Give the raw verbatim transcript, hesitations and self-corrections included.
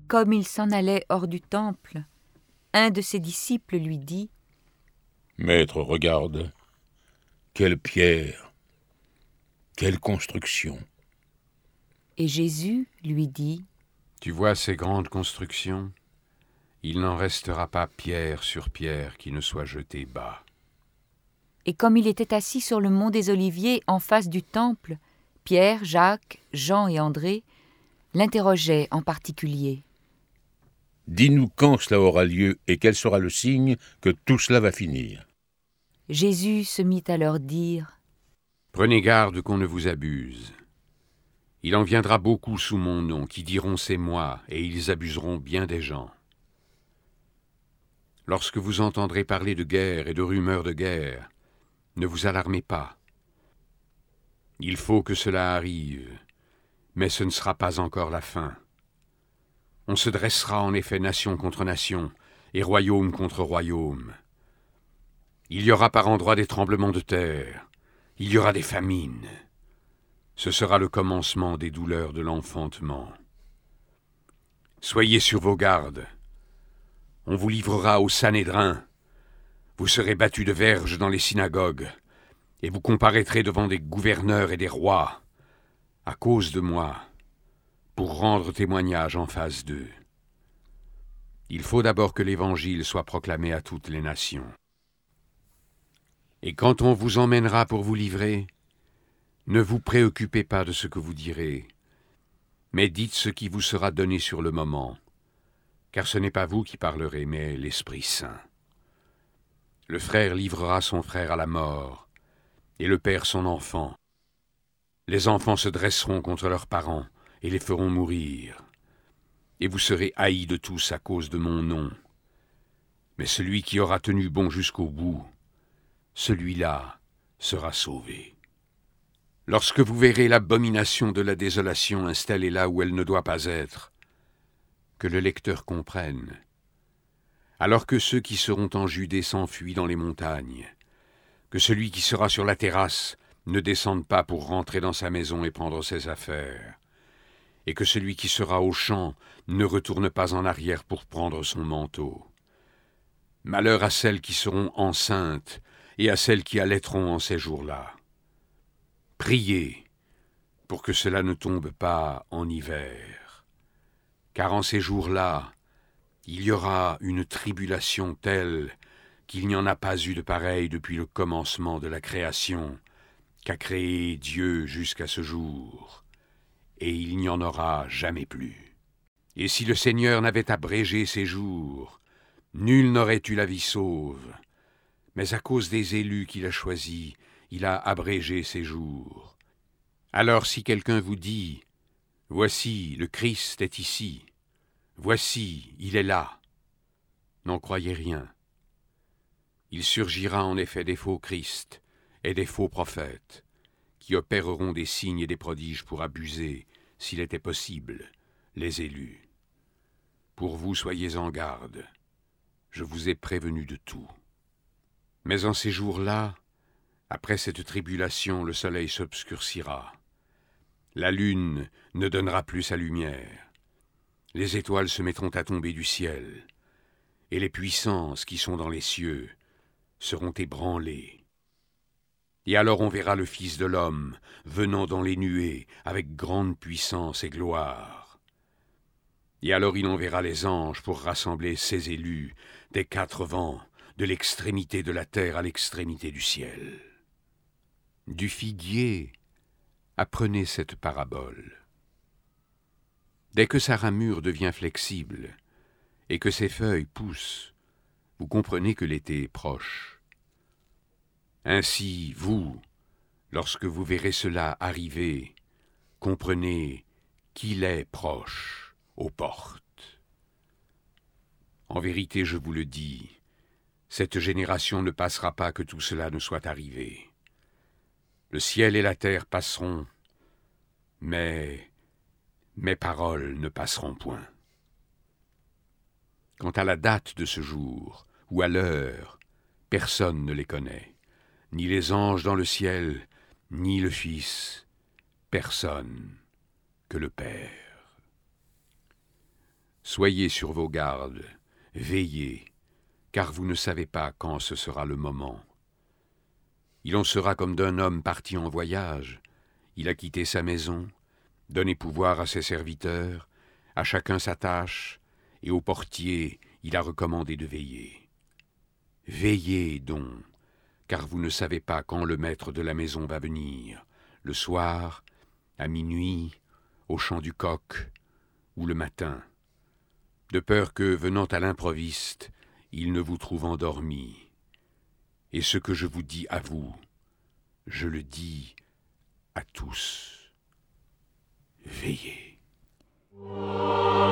comme il s'en allait hors du temple, un de ses disciples lui dit : « Maître, regarde, quelle pierre, quelle construction !» Et Jésus lui dit : « Tu vois ces grandes constructions ? Il n'en restera pas pierre sur pierre qui ne soit jetée bas. » Et comme il était assis sur le mont des Oliviers en face du temple, Pierre, Jacques, Jean et André l'interrogeaient en particulier. « Dis-nous quand cela aura lieu et quel sera le signe que tout cela va finir. » Jésus se mit à leur dire : « Prenez garde qu'on ne vous abuse. Il en viendra beaucoup sous mon nom qui diront c'est moi et ils abuseront bien des gens. Lorsque vous entendrez parler de guerre et de rumeurs de guerre, ne vous alarmez pas. Il faut que cela arrive, mais ce ne sera pas encore la fin. On se dressera en effet nation contre nation et royaume contre royaume. Il y aura par endroits des tremblements de terre, il y aura des famines. Ce sera le commencement des douleurs de l'enfantement. Soyez sur vos gardes. On vous livrera au Sanhédrin. Vous serez battus de verges dans les synagogues, et vous comparaîtrez devant des gouverneurs et des rois, à cause de moi, pour rendre témoignage en face d'eux. Il faut d'abord que l'Évangile soit proclamé à toutes les nations. Et quand on vous emmènera pour vous livrer, ne vous préoccupez pas de ce que vous direz, mais dites ce qui vous sera donné sur le moment, car ce n'est pas vous qui parlerez, mais l'Esprit Saint. Le frère livrera son frère à la mort, et le père son enfant. Les enfants se dresseront contre leurs parents et les feront mourir. Et vous serez haïs de tous à cause de mon nom. Mais celui qui aura tenu bon jusqu'au bout, celui-là sera sauvé. Lorsque vous verrez l'abomination de la désolation installée là où elle ne doit pas être, que le lecteur comprenne, alors que ceux qui seront en Judée s'enfuient dans les montagnes, que celui qui sera sur la terrasse ne descende pas pour rentrer dans sa maison et prendre ses affaires, et que celui qui sera au champ ne retourne pas en arrière pour prendre son manteau. Malheur à celles qui seront enceintes et à celles qui allaiteront en ces jours-là. Priez pour que cela ne tombe pas en hiver, car en ces jours-là, il y aura une tribulation telle qu'il n'y en a pas eu de pareille depuis le commencement de la création qu'a créé Dieu jusqu'à ce jour, et il n'y en aura jamais plus. Et si le Seigneur n'avait abrégé ses jours, nul n'aurait eu la vie sauve, mais à cause des élus qu'il a choisis, il a abrégé ses jours. Alors si quelqu'un vous dit « Voici, le Christ est ici », « Voici, il est là », n'en croyez rien. Il surgira en effet des faux Christ et des faux prophètes, qui opéreront des signes et des prodiges pour abuser, s'il était possible, les élus. Pour vous, soyez en garde, je vous ai prévenu de tout. Mais en ces jours-là, après cette tribulation, le soleil s'obscurcira. La lune ne donnera plus sa lumière. Les étoiles se mettront à tomber du ciel, et les puissances qui sont dans les cieux seront ébranlées. Et alors on verra le Fils de l'homme venant dans les nuées avec grande puissance et gloire. Et alors il enverra les anges pour rassembler ses élus des quatre vents, de l'extrémité de la terre à l'extrémité du ciel. Du figuier, apprenez cette parabole. Dès que sa ramure devient flexible et que ses feuilles poussent, vous comprenez que l'été est proche. Ainsi, vous, lorsque vous verrez cela arriver, comprenez qu'il est proche aux portes. En vérité, je vous le dis, cette génération ne passera pas que tout cela ne soit arrivé. Le ciel et la terre passeront, mais mes paroles ne passeront point. Quant à la date de ce jour, ou à l'heure, personne ne les connaît, ni les anges dans le ciel, ni le Fils, personne que le Père. Soyez sur vos gardes, veillez, car vous ne savez pas quand ce sera le moment. Il en sera comme d'un homme parti en voyage. Il a quitté sa maison, donné pouvoir à ses serviteurs, à chacun sa tâche, et au portier il a recommandé de veiller. Veillez donc, car vous ne savez pas quand le maître de la maison va venir, le soir, à minuit, au chant du coq, ou le matin, de peur que, venant à l'improviste, il ne vous trouve endormi. Et ce que je vous dis à vous, je le dis à tous. Veillez.